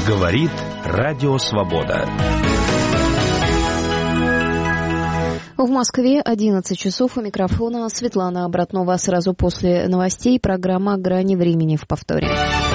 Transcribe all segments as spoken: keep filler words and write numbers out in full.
Говорит Радио Свобода. В Москве одиннадцать часов. У микрофона Светлана Обратнова. Сразу после новостей программа «Грани времени» в повторе.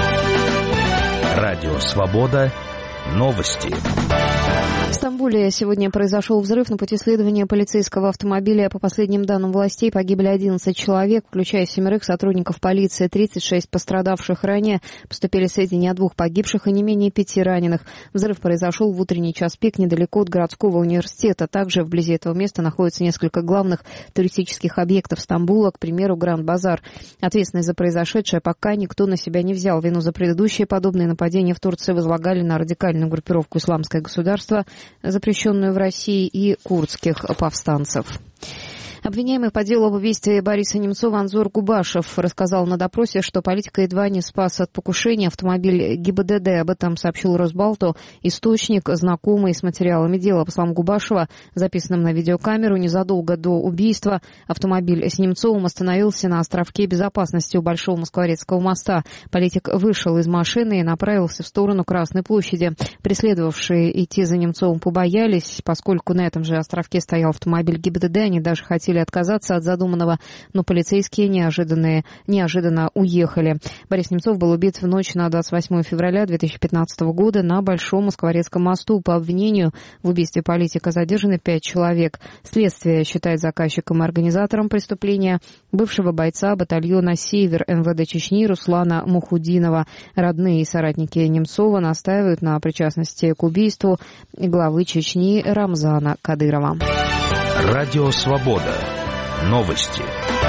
Радио Свобода. Новости. В Стамбуле сегодня произошел взрыв на пути следования полицейского автомобиля. По последним данным властей, погибли одиннадцать человек, включая семерых сотрудников полиции, тридцать шесть пострадавших. Ранее поступили сведения о двух погибших и не менее пяти раненых. Взрыв произошел в утренний час пик недалеко от городского университета. Также вблизи этого места находятся несколько главных туристических объектов Стамбула, к примеру, Гранд-Базар. Ответственность за произошедшее пока никто на себя не взял. Вину за предыдущие подобные нападения в Турции возлагали на радикальную группировку «Исламское государство», запрещенную в России, и курдских повстанцев. Обвиняемый по делу об убийстве Бориса Немцова Анзор Губашев рассказал на допросе, что политика едва не спас от покушения автомобиль ГИБДД. Об этом сообщил Росбалту источник, знакомый с материалами дела. По словам Губашева, записанным на видеокамеру, незадолго до убийства автомобиль с Немцовым остановился на островке безопасности у Большого Москворецкого моста. Политик вышел из машины и направился в сторону Красной площади. Преследовавшие идти за Немцовым побоялись, поскольку на этом же островке стоял автомобиль ГИБДД. Они даже хотели отказаться от задуманного, но полицейские неожиданно, неожиданно уехали. Борис Немцов был убит в ночь на двадцать восьмое февраля две тысячи пятнадцатого года на Большом Москворецком мосту. По обвинению в убийстве политика задержаны пять человек. Следствие считает заказчиком и организатором преступления бывшего бойца батальона «Север» эм вэ дэ Чечни Руслана Мухудинова. Родные и соратники Немцова настаивают на причастности к убийству главы Чечни Рамзана Кадырова. Радио Свобода. Новости.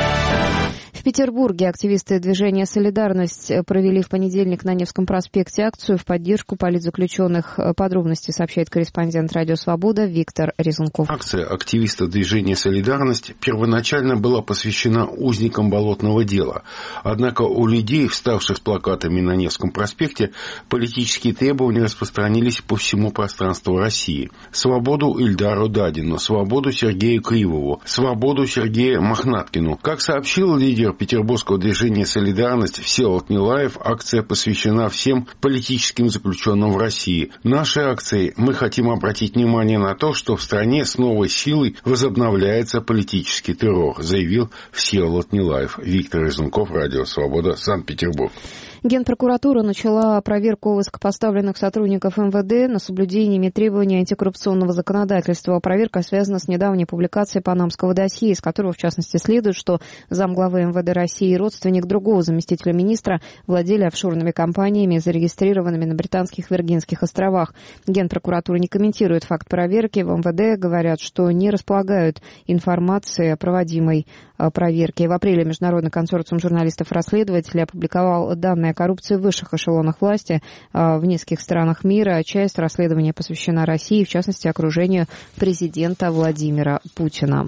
В Петербурге активисты движения «Солидарность» провели в понедельник на Невском проспекте акцию в поддержку политзаключенных. Подробности сообщает корреспондент «Радио Свобода» Виктор Резунков. Акция активистов движения «Солидарность» первоначально была посвящена узникам болотного дела. Однако у людей, вставших с плакатами на Невском проспекте, политические требования распространились по всему пространству России. Свободу Ильдару Дадину, свободу Сергею Кривову, свободу Сергею Мохнаткину. Как сообщил лидер петербургского движения «Солидарность» Всеволод Нилаев, акция посвящена всем политическим заключенным в России. Нашей акцией мы хотим обратить внимание на то, что в стране с новой силой возобновляется политический террор, заявил Всеволод Нилаев. Виктор Резунков, Радио Свобода, Санкт-Петербург. Генпрокуратура начала проверку высокопоставленных сотрудников эм вэ дэ на соблюдениями требований антикоррупционного законодательства. Проверка связана с недавней публикацией панамского досье, из которого, в частности, следует, что замглавы эм вэ дэ России и родственник другого заместителя министра владели офшорными компаниями, зарегистрированными на Британских Виргинских островах. Генпрокуратура не комментирует факт проверки. В эм вэ дэ говорят, что не располагают информацией о проводимой проверке. В апреле Международный консорциум журналистов-расследователей опубликовал данные о коррупции в высших эшелонах власти в нескольких странах мира. Часть расследования посвящена России, в частности, окружению президента Владимира Путина.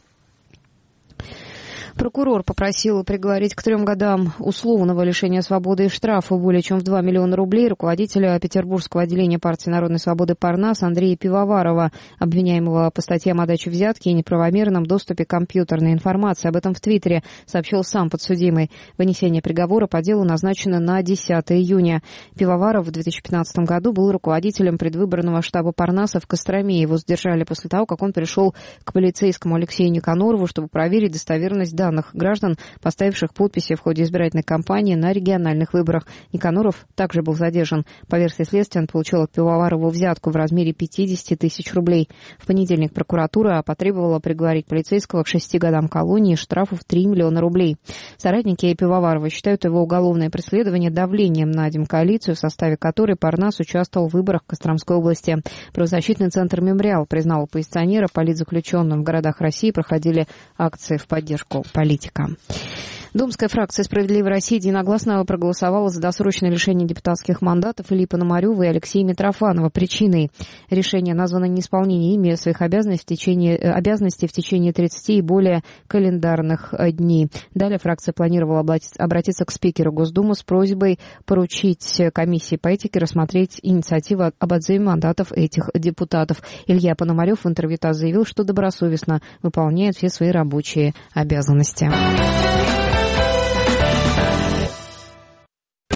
Прокурор попросил приговорить к трем годам условного лишения свободы и штрафа более чем в два миллиона рублей руководителя Петербургского отделения партии Народной свободы Парнас Андрея Пивоварова, обвиняемого по статьям о даче взятки и неправомерном доступе к компьютерной информации. Об этом в Твиттере сообщил сам подсудимый. Вынесение приговора по делу назначено на десятое июня. Пивоваров в две тысячи пятнадцатом году был руководителем предвыборного штаба Парнаса в Костроме. Его задержали после того, как он пришел к полицейскому Алексею Никанорову, чтобы проверить достоверность данных. данных граждан, поставивших подписи в ходе избирательной кампании на региональных выборах. Никаноров также был задержан. По версии следствия, он получил от Пивоварова взятку в размере пятьдесят тысяч рублей. В понедельник прокуратура потребовала приговорить полицейского к шести годам колонии и штрафу в три миллиона рублей. Соратники Пивоварова считают его уголовное преследование давлением на демкоалицию, в составе которой Парнас участвовал в выборах Костромской области. Правозащитный центр «Мемориал» признал оппозиционера. Политзаключенным в городах России проходили акции в поддержку политика. Думская фракция «Справедливая Россия» единогласно проголосовала за досрочное лишение депутатских мандатов Ильи Пономарева и Алексея Митрофанова. Причиной решения названо неисполнение ими своих обязанностей в течение, обязанностей в течение тридцати и более календарных дней. Далее фракция планировала обратиться к спикеру Госдумы с просьбой поручить комиссии по этике рассмотреть инициативу об отзыве мандатов этих депутатов. Илья Пономарев в интервью ТАСС заявил, что добросовестно выполняет все свои рабочие обязанности.